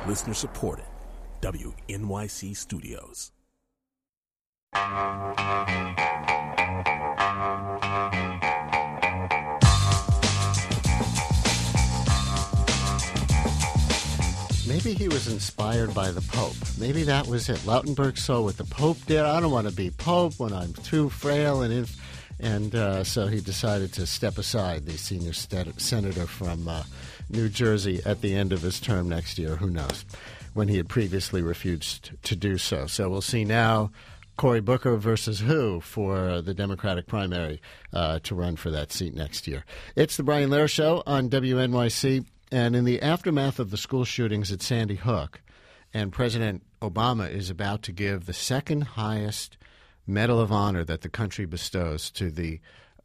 Listener supported. WNYC Studios. Maybe he was inspired by the Pope. Maybe that was it. Lautenberg saw what the Pope did. I don't want to be Pope when I'm too frail and so he decided to step aside, the senior senator from New Jersey, at the end of his term next year. Who knows? When he had previously refused to do so. So we'll see now Cory Booker versus who for the Democratic primary to run for that seat next year. It's the Brian Lehrer Show on WNYC. And in the aftermath of the school shootings at Sandy Hook, and President Obama is about to give the second highest Medal of Honor that the country bestows to the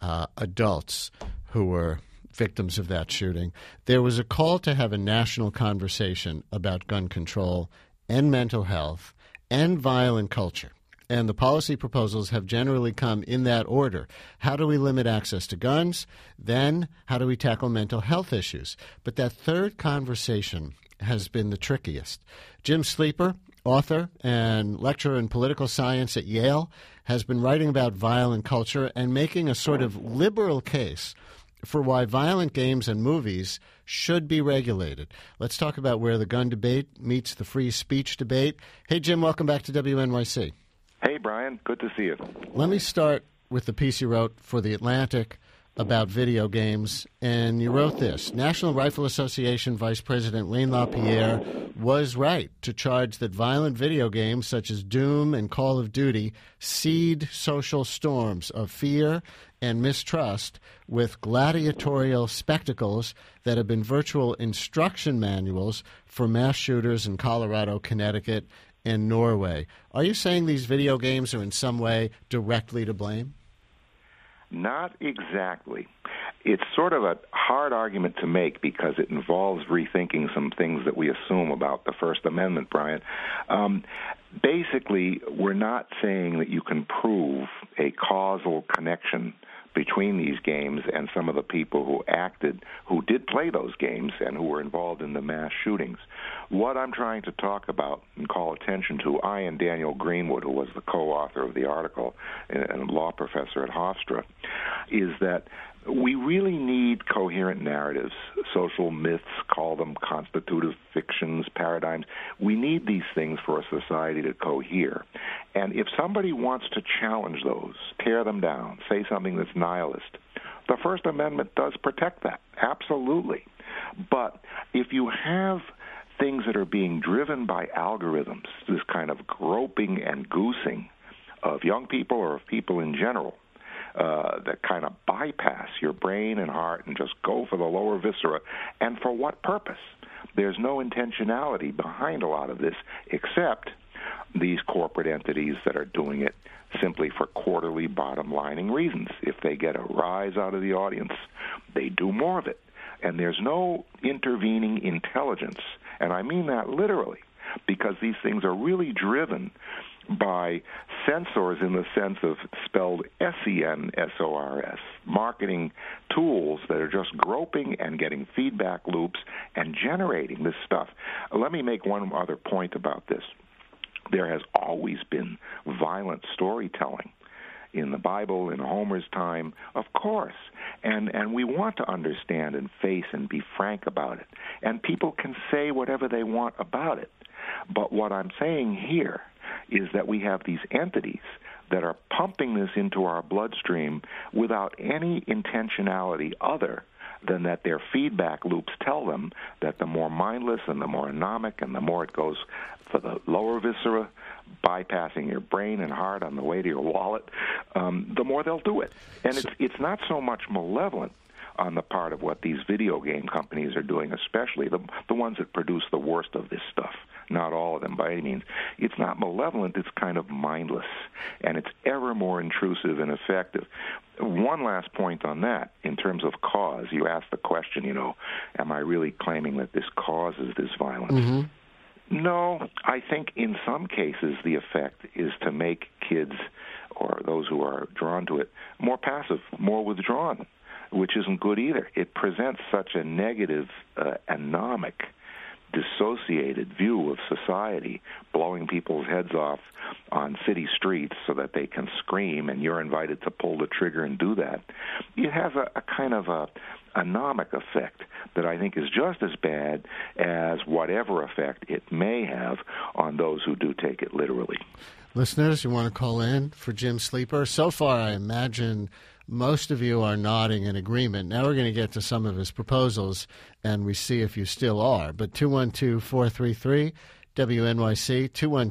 adults who were victims of that shooting, there was a call to have a national conversation about gun control and mental health and violent culture. And the policy proposals have generally come in that order. How do we limit access to guns? Then how do we tackle mental health issues? But that third conversation has been the trickiest. Jim Sleeper, author and lecturer in political science at Yale, has been writing about violent culture and making a sort of liberal case for why violent games and movies should be regulated. Let's talk about where the gun debate meets the free speech debate. Hey, Jim, welcome back to WNYC. Hey, Brian. Good to see you. Let me start with the piece you wrote for The Atlantic about video games. And you wrote this: National Rifle Association Vice President Wayne LaPierre was right to charge that violent video games such as Doom and Call of Duty seed social storms of fear and mistrust with gladiatorial spectacles that have been virtual instruction manuals for mass shooters in Colorado, Connecticut, and Norway. Are you saying these video games are in some way directly to blame? Not exactly. It's sort of a hard argument to make because it involves rethinking some things that we assume about the First Amendment, Brian. Basically, we're not saying that you can prove a causal connection between these games and some of the people who did play those games and who were involved in the mass shootings. What I'm trying to talk about and call attention to, I and Daniel Greenwood, who was the co-author of the article and a law professor at Hofstra, is that we really need coherent narratives, social myths, call them constitutive fictions, paradigms. We need these things for a society to cohere. And if somebody wants to challenge those, tear them down, say something that's nihilist, the First Amendment does protect that, absolutely. But if you have things that are being driven by algorithms, this kind of groping and goosing of young people or of people in general, that kind of bypass your brain and heart and just go for the lower viscera. And for what purpose? There's no intentionality behind a lot of this except these corporate entities that are doing it simply for quarterly bottom-lining reasons. If they get a rise out of the audience, they do more of it. And there's no intervening intelligence, and I mean that literally, because these things are really driven by censors in the sense of spelled SENSORS, marketing tools that are just groping and getting feedback loops and generating this stuff. Let me make one other point about this. There has always been violent storytelling in the Bible, in Homer's time, of course. And we want to understand and face and be frank about it. And people can say whatever they want about it. But what I'm saying here is that we have these entities that are pumping this into our bloodstream without any intentionality other than that their feedback loops tell them that the more mindless and the more anomic and the more it goes for the lower viscera, bypassing your brain and heart on the way to your wallet, the more they'll do it. And it's not so much malevolent on the part of what these video game companies are doing, especially the ones that produce the worst of this stuff. Not all of them by any means. It's not malevolent, it's kind of mindless, and it's ever more intrusive and effective. One last point on that, in terms of cause. You asked the question, am I really claiming that this causes this violence? Mm-hmm. No, I think in some cases the effect is to make kids or those who are drawn to it more passive, more withdrawn, which isn't good either. It presents such a negative, anomic dissociated view of society, blowing people's heads off on city streets so that they can scream, and you're invited to pull the trigger and do that, it has a kind of a anomic effect that I think is just as bad as whatever effect it may have on those who do take it literally. Listeners, you want to call in for Jim Sleeper? So far, I imagine most of you are nodding in agreement. Now we're going to get to some of his proposals, and we see if you still are. But 212-433-WNYC,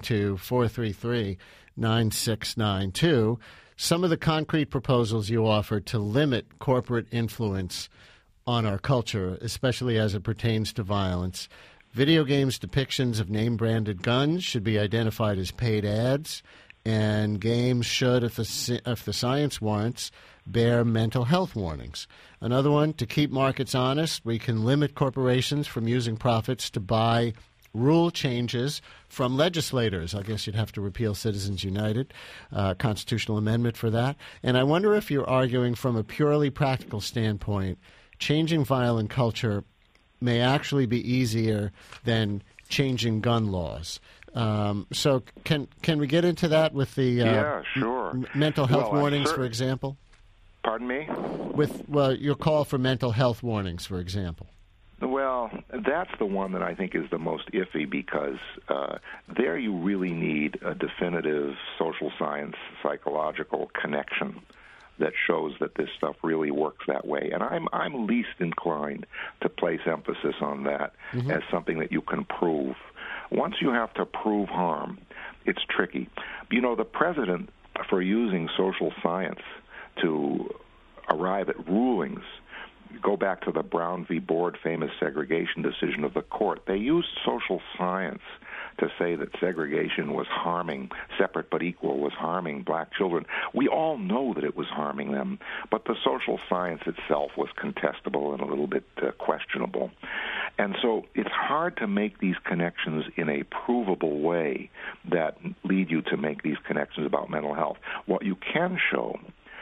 212-433-9692. Some of the concrete proposals you offered to limit corporate influence on our culture, especially as it pertains to violence. Video games' depictions of name-branded guns should be identified as paid ads, and games should, if the science warrants, bear mental health warnings. Another one, to keep markets honest, we can limit corporations from using profits to buy rule changes from legislators. I guess you'd have to repeal Citizens United, constitutional amendment for that. And I wonder if you're arguing from a purely practical standpoint, changing violent culture may actually be easier than changing gun laws. So can we get into that with the sure. Mental health warnings, for example? Pardon me? With your call for mental health warnings, for example. Well, that's the one that I think is the most iffy because there you really need a definitive social science, psychological connection that shows that this stuff really works that way. And I'm least inclined to place emphasis on that as something that you can prove. Once you have to prove harm, it's tricky. You know, the precedent for using social science to arrive at rulings, go back to the Brown v. Board famous segregation decision of the court. They used social science to say that segregation was harming, separate but equal, was harming black children. We all know that it was harming them, but the social science itself was contestable and a little bit questionable. And so it's hard to make these connections in a provable way that lead you to make these connections about mental health. What you can show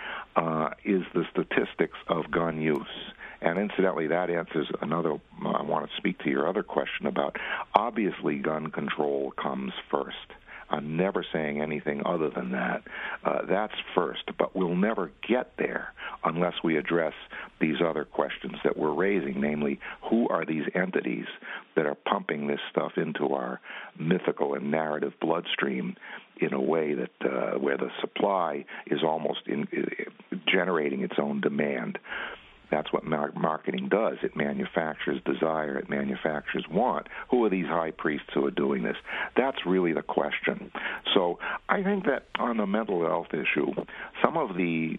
is the statistics of gun use. And incidentally, that answers another, I want to speak to your other question about, obviously gun control comes first. I'm never saying anything other than that. That's first, but we'll never get there unless we address these other questions that we're raising, namely, who are these entities that are pumping this stuff into our mythical and narrative bloodstream in a way that where the supply is almost generating its own demand. That's what marketing does. It manufactures desire. It manufactures want. Who are these high priests who are doing this? That's really the question. So I think that on the mental health issue, some of the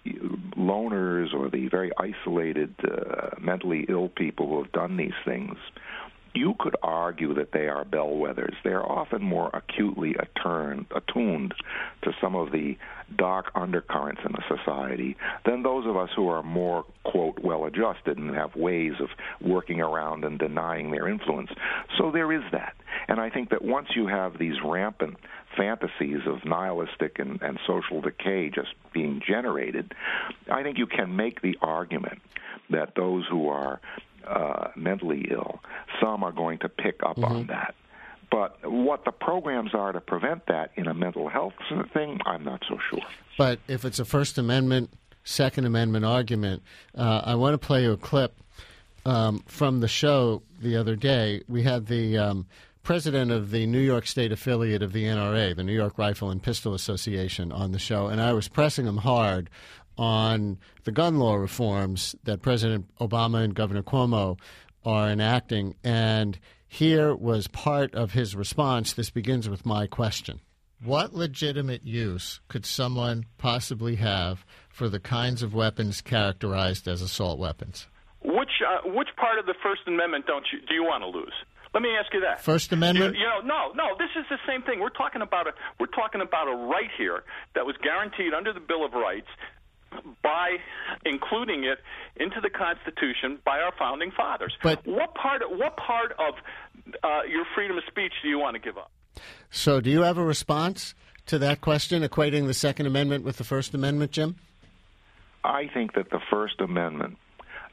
loners or the very isolated, mentally ill people who have done these things, you could argue that they are bellwethers. They're often more acutely attuned to some of the dark undercurrents in the society than those of us who are more, quote, well-adjusted and have ways of working around and denying their influence. So there is that. And I think that once you have these rampant fantasies of nihilistic and social decay just being generated, I think you can make the argument that those who are mentally ill, some are going to pick up on that. But what the programs are to prevent that in a mental health thing, I'm not so sure. But if it's a First Amendment, Second Amendment argument, I want to play you a clip from the show the other day. We had the president of the New York State affiliate of the NRA, the New York Rifle and Pistol Association, on the show, and I was pressing him hard on the gun law reforms that President Obama and Governor Cuomo are enacting. And here was part of his response. This begins with my question. What legitimate use could someone possibly have for the kinds of weapons characterized as assault weapons? Which part of the First Amendment do you want to lose? Let me ask you that. First Amendment? No. This is the same thing. We're talking about a right here that was guaranteed under the Bill of Rights by including it into the Constitution by our founding fathers. But what part of your freedom of speech do you want to give up? So do you have a response to that question, equating the Second Amendment with the First Amendment, Jim? I think that the First Amendment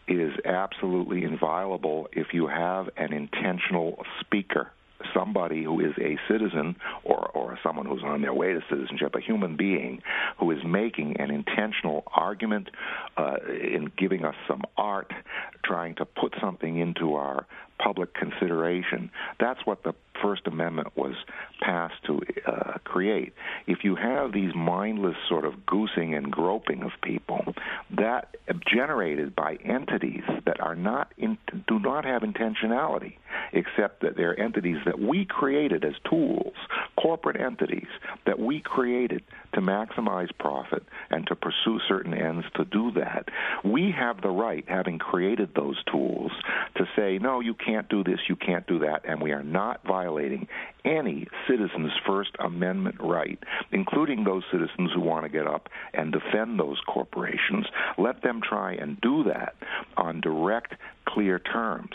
is absolutely inviolable if you have an intentional speaker, somebody who is a citizen or someone who's on their way to citizenship, a human being who is making an intentional argument in giving us some art, trying to put something into our public consideration. That's what the First Amendment was passed to create. If you have these mindless sort of goosing and groping of people, that generated by entities that are do not have intentionality, except that they're entities that we created as tools, corporate entities that we created to maximize profit and to pursue certain ends to do that. We have the right, having created those tools, to say, no, you can't do this, you can't do that, and we are not violating any citizen's First Amendment right, including those citizens who want to get up and defend those corporations. Let them try and do that on direct, clear terms.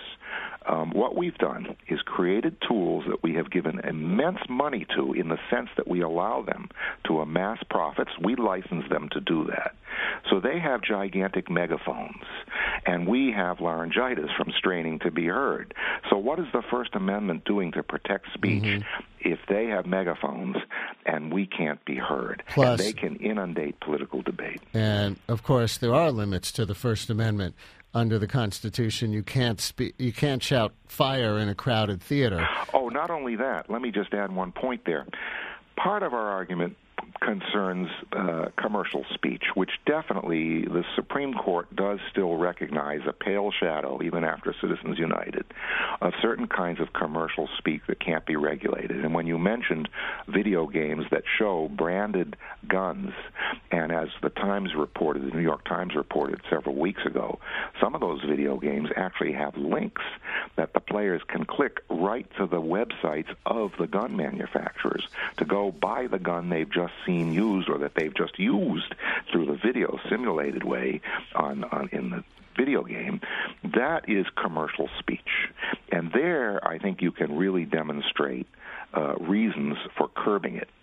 What we've done is created tools that we have given immense money to, in the sense that we allow them to amass profits. We license them to do that. So they have gigantic megaphones, and we have laryngitis from straining to be heard. So what is the First Amendment doing to protect speech if they have megaphones and we can't be heard? Plus, and they can inundate political debate. And, of course, there are limits to the First Amendment. Under the Constitution, you can't shout fire in a crowded theater. Oh, not only that. Let me just add one point there. Part of our argument concerns commercial speech, which definitely the Supreme Court does still recognize a pale shadow, even after Citizens United, of certain kinds of commercial speech that can't be regulated. And when you mentioned video games that show branded guns, and as the New York Times reported several weeks ago, some of those video games actually have links that the players can click right to the websites of the gun manufacturers to go buy the gun they've just seen used, or that they've just used through the video simulated way in the video game. That is commercial speech. And there, I think you can really demonstrate reasons for curbing it.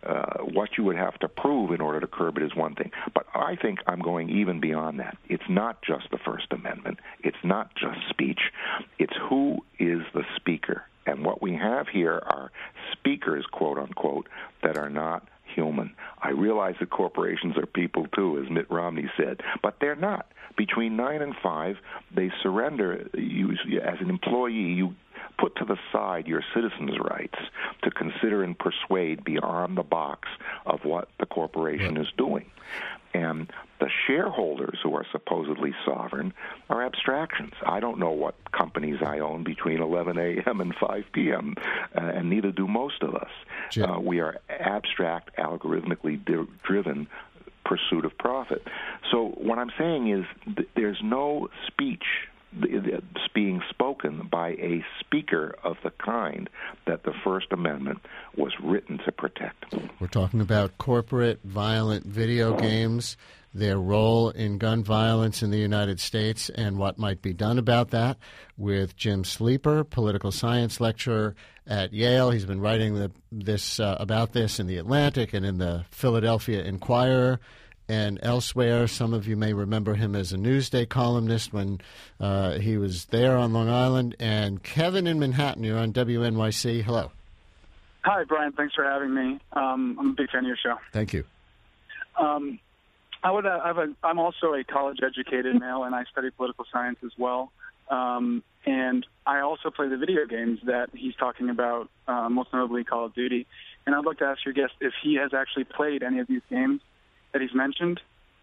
What you would have to prove in order to curb it is one thing. But I think I'm going even beyond that. It's not just the First Amendment. It's not just speech. It's who is the speaker. And what we have here are speakers, quote unquote, that are not human. I realize that corporations are people too, as Mitt Romney said, but they're not. Between 9 and 5, they surrender. As an employee, you put to the side your citizens' rights to consider and persuade beyond the box of what the corporation is doing. And the shareholders, who are supposedly sovereign, are abstractions. I don't know what companies I own between 11 a.m. and 5 p.m., and neither do most of us. We are abstract, algorithmically driven pursuit of profit. So what I'm saying is there's no speech being spoken by a speaker of the kind that the First Amendment was written to protect. We're talking about corporate violent video games, their role in gun violence in the United States, and what might be done about that, with Jim Sleeper, political science lecturer at Yale. He's been writing about this in The Atlantic and in the Philadelphia Inquirer and elsewhere. Some of you may remember him as a Newsday columnist when he was there on Long Island. And Kevin in Manhattan, you're on WNYC. Hello. Hi, Brian. Thanks for having me. I'm a big fan of your show. Thank you. I'm also a college-educated male, and I study political science as well. And I also play the video games that he's talking about, most notably Call of Duty. And I'd like to ask your guest if he has actually played any of these games that he's mentioned,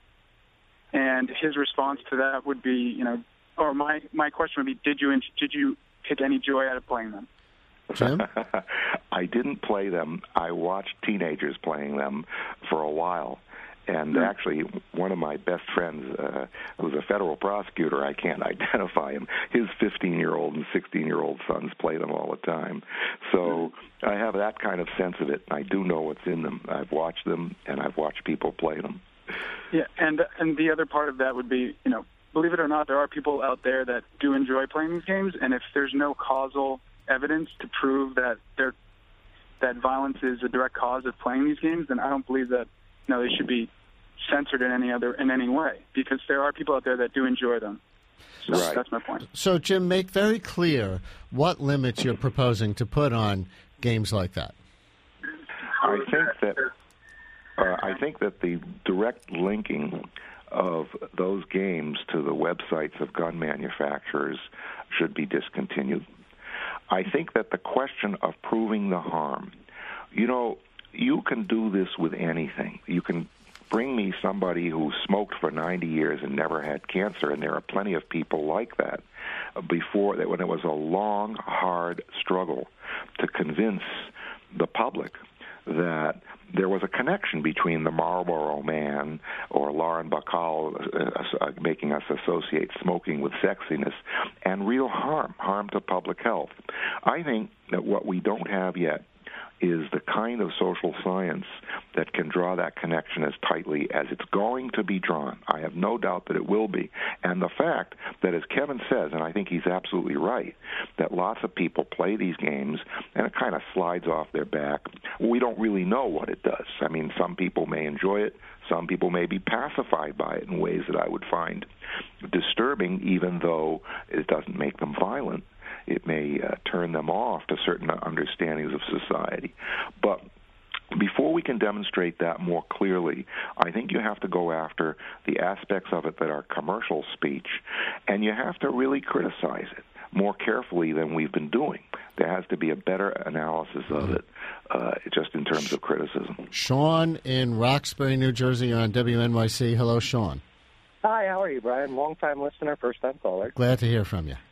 and his response to that would be, or my question would be, did you take any joy out of playing them? Jim? I didn't play them. I watched teenagers playing them for a while. And actually, one of my best friends, who's a federal prosecutor, I can't identify him, his 15-year-old and 16-year-old sons play them all the time. So I have that kind of sense of it. I do know what's in them. I've watched them, and I've watched people play them. Yeah, and the other part of that would be, believe it or not, there are people out there that do enjoy playing these games, and if there's no causal evidence to prove that that violence is a direct cause of playing these games, then I don't believe that they should be censored in any way, because there are people out there that do enjoy them. Right. That's my point. So, Jim, make very clear what limits you're proposing to put on games like that. I think that the direct linking of those games to the websites of gun manufacturers should be discontinued. I think that the question of proving the harm, you can do this with anything. You can bring me somebody who smoked for 90 years and never had cancer, and there are plenty of people like that, before that, when it was a long, hard struggle to convince the public that there was a connection between the Marlboro Man or Lauren Bacall making us associate smoking with sexiness and real harm to public health. I think that what we don't have yet is the kind of social science that can draw that connection as tightly as it's going to be drawn. I have no doubt that it will be. And the fact that, as Kevin says, and I think he's absolutely right, that lots of people play these games and it kind of slides off their back. We don't really know what it does. I mean, some people may enjoy it. Some people may be pacified by it in ways that I would find disturbing, even though it doesn't make them violent. It may turn them off to certain understandings of society. But before we can demonstrate that more clearly, I think you have to go after the aspects of it that are commercial speech, and you have to really criticize it more carefully than we've been doing. There has to be a better analysis of it, just in terms of criticism. Sean in Roxbury, New Jersey, you're on WNYC. Hello, Sean. Hi, how are you, Brian? Long-time listener, first-time caller. Glad to hear from you.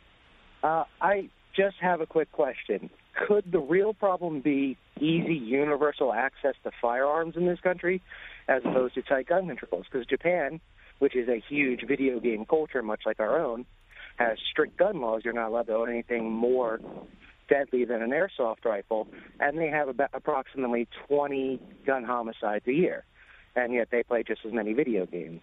I just have a quick question. Could the real problem be easy universal access to firearms in this country as opposed to tight gun controls? Because Japan, which is a huge video game culture much like our own, has strict gun laws. You're not allowed to own anything more deadly than an airsoft rifle, and they have about approximately 20 gun homicides a year, and yet they play just as many video games.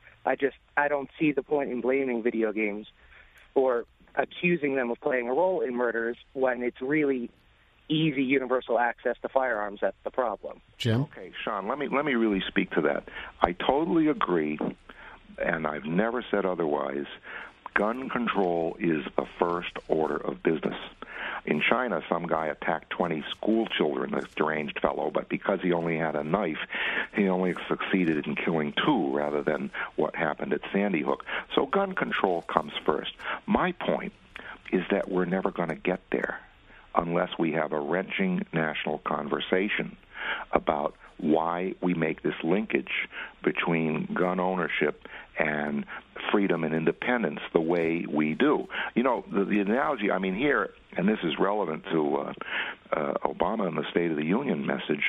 I don't see the point in blaming video games or accusing them of playing a role in murders when it's really easy universal access to firearms that's the problem. Jim? Okay, Sean, let me really speak to that. I totally agree, and I've never said otherwise. Gun control is the first order of business. In China, some guy attacked 20 school children, this deranged fellow, but because he only had a knife, he only succeeded in killing 2 rather than what happened at Sandy Hook. So gun control comes first. My point is that we're never going to get there unless we have a wrenching national conversation about why we make this linkage between gun ownership and freedom and independence the way we do. The analogy, here, and this is relevant to Obama and the State of the Union message,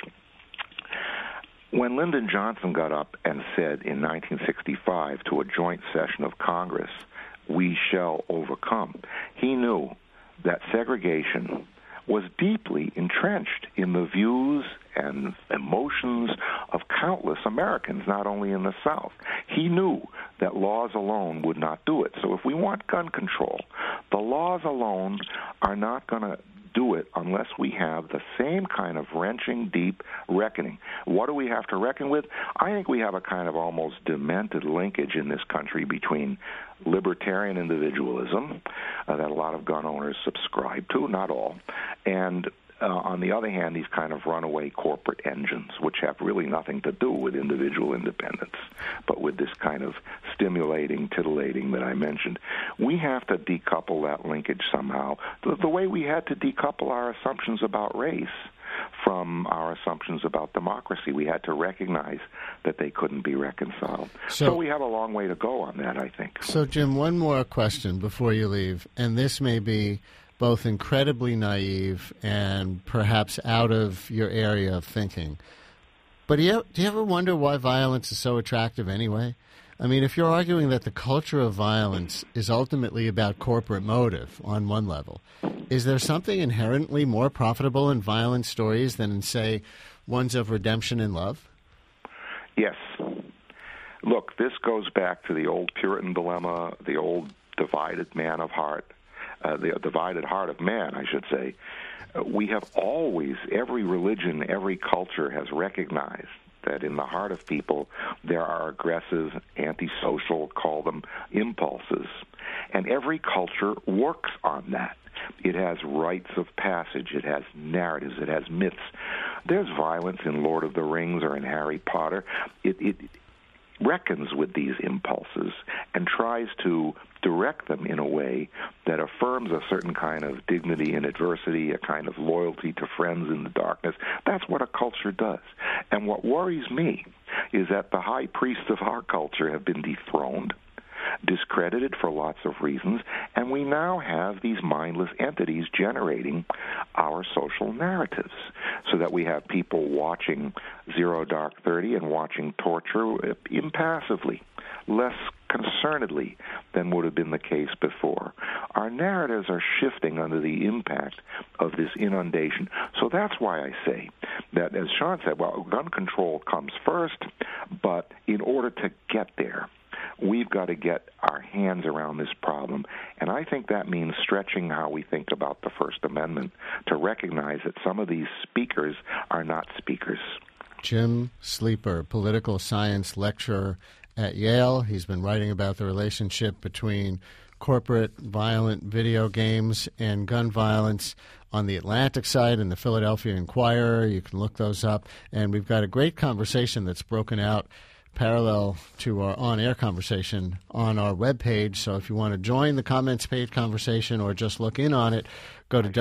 when Lyndon Johnson got up and said in 1965 to a joint session of Congress, "We shall overcome," he knew that segregation was deeply entrenched in the views and emotions of countless Americans, not only in the South. He knew that laws alone would not do it. So if we want gun control, the laws alone are not going to do it unless we have the same kind of wrenching, deep reckoning. What do we have to reckon with? I think we have a kind of almost demented linkage in this country between libertarian individualism that a lot of gun owners subscribe to, not all, and on the other hand, these kind of runaway corporate engines, which have really nothing to do with individual independence, but with this kind of stimulating, titillating that I mentioned. We have to decouple that linkage somehow, the way we had to decouple our assumptions about race from our assumptions about democracy. We had to recognize that they couldn't be reconciled. So we have a long way to go on that, I think. So, Jim, one more question before you leave, and this may be both incredibly naive and perhaps out of your area of thinking. But do you ever wonder why violence is so attractive anyway? I mean, if you're arguing that the culture of violence is ultimately about corporate motive on one level, is there something inherently more profitable in violent stories than in, say, ones of redemption and love? Yes. Look, this goes back to the old Puritan dilemma, the old divided man of heart. The divided heart of man, I should say. We have always, every religion, every culture has recognized that in the heart of people there are aggressive, antisocial, call them impulses. And every culture works on that. It has rites of passage. It has narratives. It has myths. There's violence in Lord of the Rings or in Harry Potter. It reckons with these impulses and tries to direct them in a way that affirms a certain kind of dignity in adversity, a kind of loyalty to friends in the darkness. That's what a culture does. And what worries me is that the high priests of our culture have been dethroned, discredited for lots of reasons, and we now have these mindless entities generating our social narratives, so that we have people watching Zero Dark 30 and watching torture impassively, less concernedly than would have been the case before. Our narratives are shifting under the impact of this inundation. So that's why I say that, as Sean said, well, gun control comes first, but in order to get there, we've got to get our hands around this problem. And I think that means stretching how we think about the First Amendment to recognize that some of these speakers are not speakers. Jim Sleeper, political science lecturer at Yale. He's been writing about the relationship between corporate violent video games and gun violence on the Atlantic side and the Philadelphia Inquirer. You can look those up. And we've got a great conversation that's broken out parallel to our on-air conversation on our webpage. So if you want to join the comments page conversation or just look in on it, go to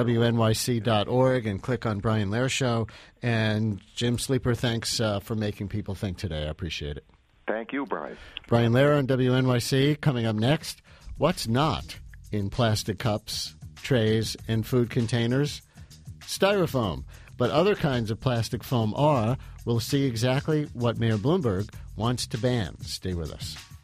wnyc.org and click on Brian Lehrer Show. And Jim Sleeper, thanks for making people think today. I appreciate it. Thank you, Brian. Brian Lehrer on WNYC. Coming up next, what's not in plastic cups, trays, and food containers? Styrofoam. But other kinds of plastic foam are. We'll see exactly what Mayor Bloomberg wants to ban. Stay with us.